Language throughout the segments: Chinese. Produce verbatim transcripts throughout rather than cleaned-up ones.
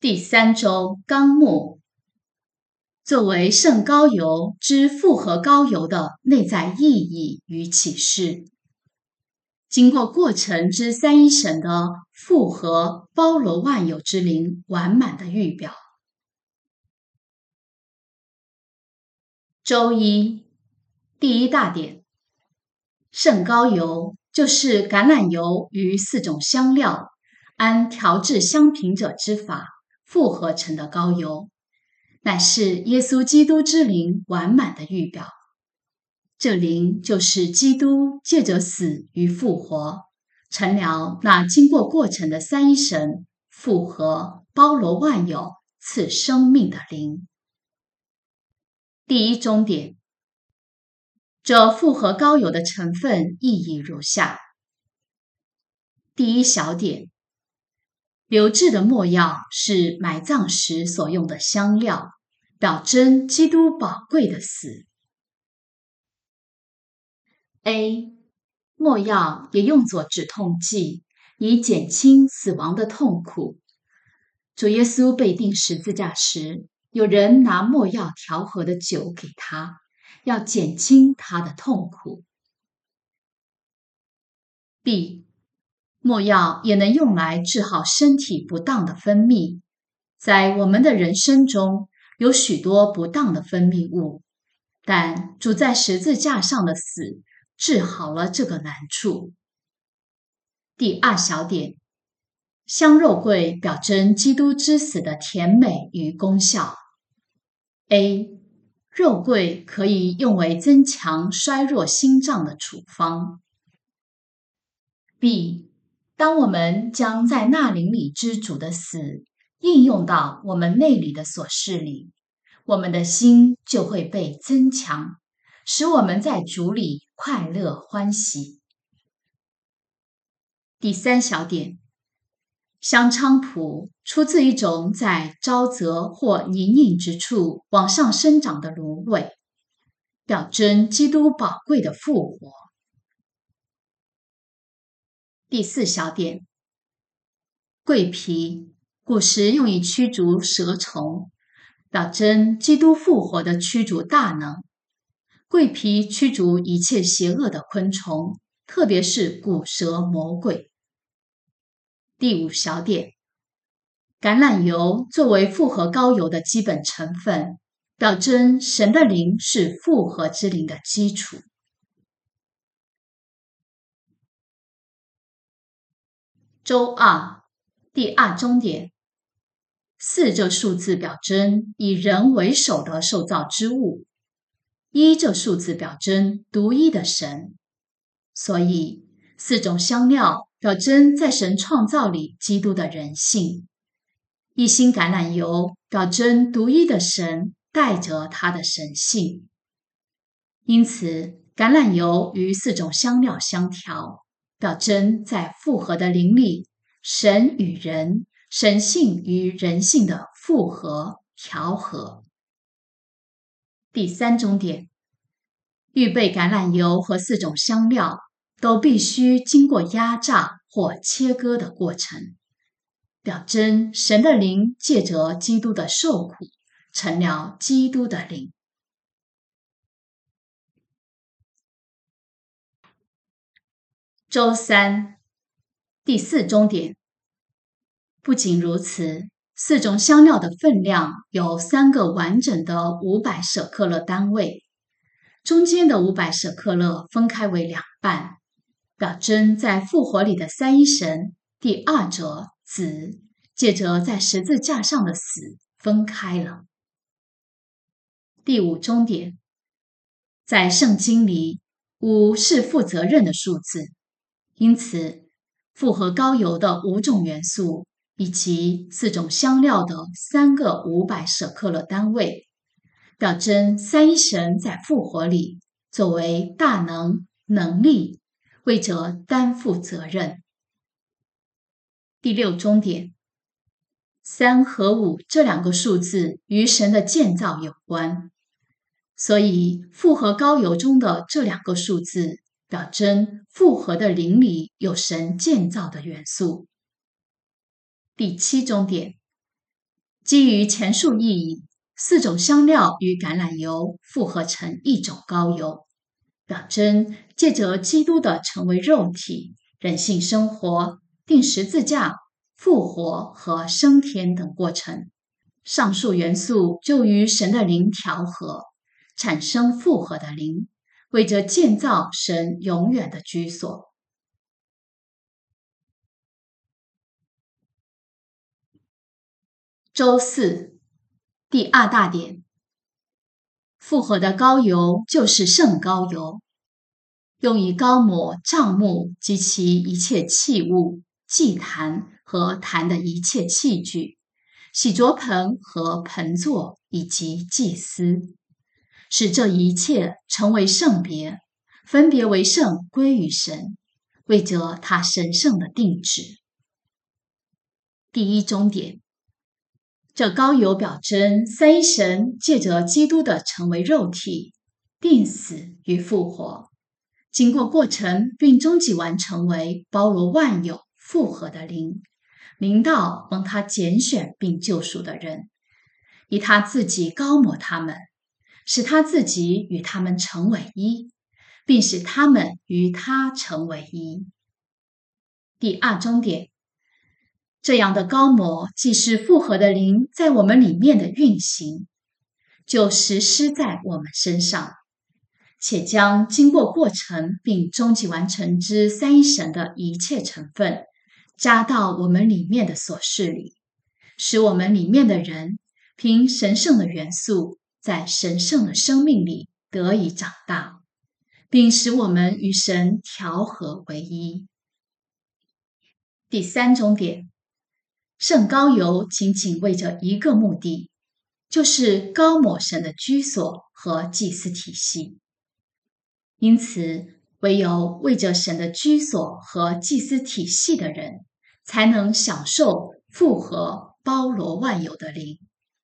第三周纲目，作为圣膏油之复合膏油的内在意义与启示，经过过程之三一神的复合包罗万有之灵完满的预表。周一，第一大点，圣膏油就是橄榄油与四种香料按调制香品者之法复合成的膏油，乃是耶稣基督之灵完满的预表。这灵就是基督借着死与复活，成了那经过过程的三一神复合包罗万有赐生命的灵。第一中点，这复合膏油的成分意义如下：第一小点，留置的没药是埋葬时所用的香料，表征基督宝贵的死。A. 没药也用作止痛剂，以减轻死亡的痛苦。主耶稣被钉十字架时，有人拿没药调和的酒给他，要减轻他的痛苦。B. 没药也能用来治好身体不当的分泌。在我们的人生中，有许多不当的分泌物，但主在十字架上的死治好了这个难处。第二小点，香肉桂表征基督之死的甜美与功效。A. 肉桂可以用为增强衰弱心脏的处方。B. 当我们将在那灵里之主的死应用到我们内里的琐事里，我们的心就会被增强，使我们在主里快乐欢喜。第三小点，香菖蒲出自一种在沼泽或泥泞之处往上生长的芦苇，表征基督宝贵的复活。第四小点，桂皮古时用以驱逐蛇虫，表征基督复活的驱逐大能。桂皮驱逐一切邪恶的昆虫，特别是古蛇魔鬼。第五小点，橄榄油作为复合膏油的基本成分，表征神的灵是复合之灵的基础。周二，第二中点，四这数字表征以人为首的受造之物，一这数字表征独一的神，所以四种香料表征在神创造里基督的人性。一心橄榄油表征独一的神带着他的神性。因此，橄榄油与四种香料相调，表征在复合的灵里，神与人、神性与人性的复合调和。第三中点，预备橄榄油和四种香料都必须经过压榨或切割的过程，表征神的灵借着基督的受苦，成了基督的灵。周三，第四中点，不仅如此，四种香料的分量有三个完整的五百舍克勒单位，中间的五百舍克勒分开为两半，表征在复活里的三一神第二者子借着在十字架上的死分开了。第五中点，在圣经里，五是负责任的数字，因此复合膏油的五种元素以及四种香料的三个五百舍克勒单位，表征三一神在复活里作为大能能力，为着担负责任。第六中点，三和五这两个数字与神的建造有关，所以复合膏油中的这两个数字表征复合的灵里有神建造的元素。第七中点， 基于前述意义，四种香料与橄榄油复合成一种膏油，表征借着基督的成为肉体、人性生活、钉十字架、复活和升天等过程。上述元素就与神的灵调和，产生复合的灵，为着建造神永远的居所。周四，第二大点，复合的膏油就是圣膏油，用以膏抹帐幕及其一切器物、祭坛和坛的一切器具、洗濯盆和盆座以及祭司，使这一切成为圣别，分别为圣归于神，为着他神圣的定旨。第一终点，这膏油表征三一神借着基督的成为肉体、钉死与复活，经过过程并终极完成为包罗万有复合的灵，临到蒙他拣选并救赎的人，以他自己膏抹他们，使他自己与他们成为一，并使他们与他成为一。第二终点，这样的膏抹既是复合的灵在我们里面的运行，就实施在我们身上，且将经过过程并终极完成之三一神的一切成分加到我们里面的所事里，使我们里面的人凭神圣的元素在神圣的生命里得以长大，并使我们与神调和为一。第三终点，圣膏油仅仅为着一个目的，就是膏抹神的居所和祭司体系。因此，唯有为着神的居所和祭司体系的人，才能享受复合包罗万有的灵。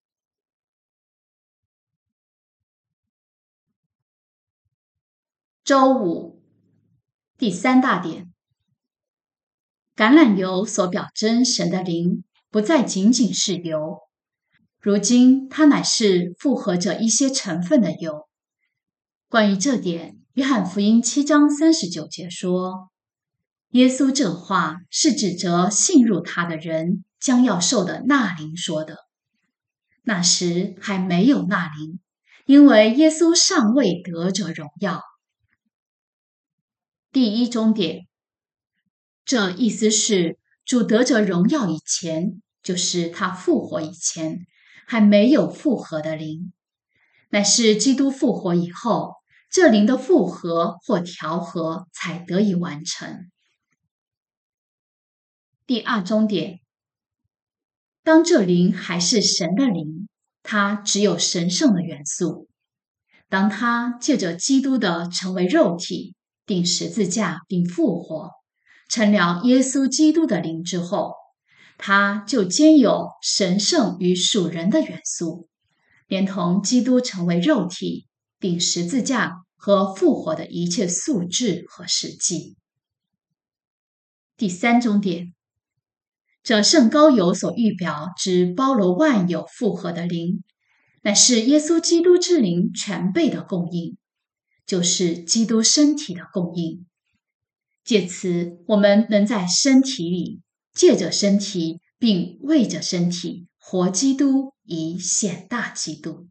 周五，第三大点，橄榄油所表征神的灵，不再仅仅是油，如今它乃是复合着一些成分的油。关于这点，约翰福音七章三十九节说，耶稣这话是指着信入他的人将要受的纳灵说的。那时还没有纳灵，因为耶稣尚未得着荣耀。第一终点，这意思是主得着荣耀以前，就是他复活以前，还没有复合的灵，乃是基督复活以后，这灵的复合或调和才得以完成。第二终点，当这灵还是神的灵，它只有神圣的元素。当它借着基督的成为肉体、钉十字架并复活，成了耶稣基督的灵之后，它就兼有神圣与属人的元素，连同基督成为肉体、钉十字架和复活的一切素质和实际。第三终点，这圣膏油所预表之包罗万有复合的灵，乃是耶稣基督之灵全备的供应，就是基督身体的供应。借此，我们能在身体里，借着身体，并为着身体，活基督以显大基督。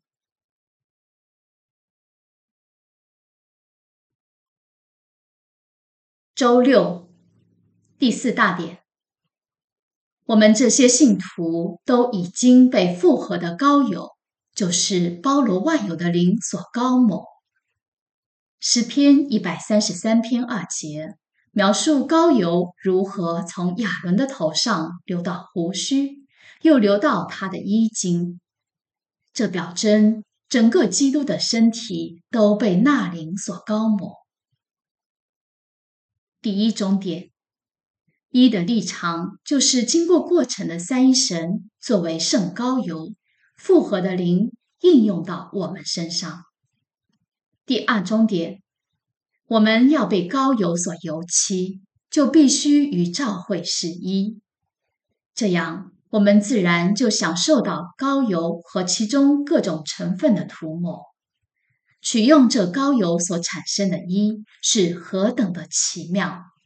周六，第四大点，我们这些信徒都已经被复合的膏油，就是包罗万有的灵所膏抹。诗篇一百三十三篇二节描述膏油如何从亚伦的头上流到胡须，又流到他的衣襟。这表征整个基督的身体都被那灵所膏抹。第一终点，一的立场就是经过过程的三一神作为圣膏油，复合的灵应用到我们身上。第二终点，我们要被膏油所油漆，就必须与教会是一，这样我们自然就享受到膏油和其中各种成分的涂抹。取用这膏油所产生的衣是何等的奇妙！